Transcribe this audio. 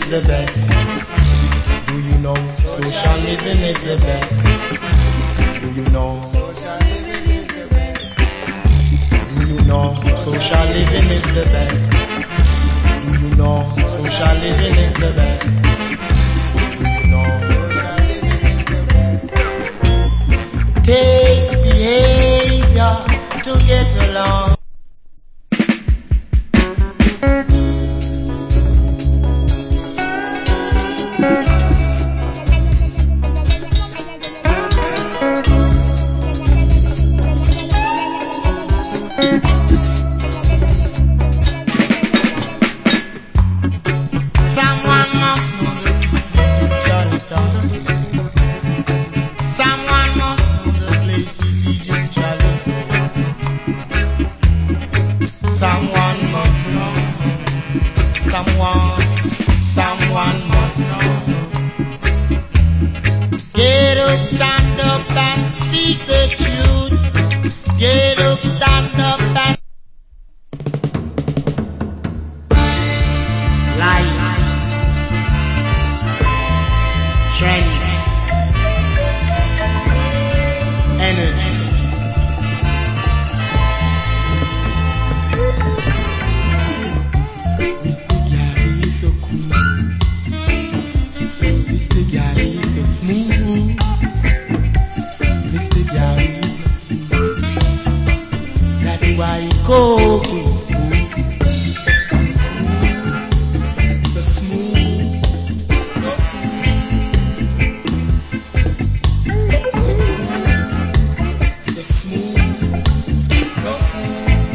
is the best? Do you know social living is the best? Do you know social living is the best? Do you know social living is the best? Do you know social living is the best? Do you know social living is the best? Takes behavior to get along. Why go?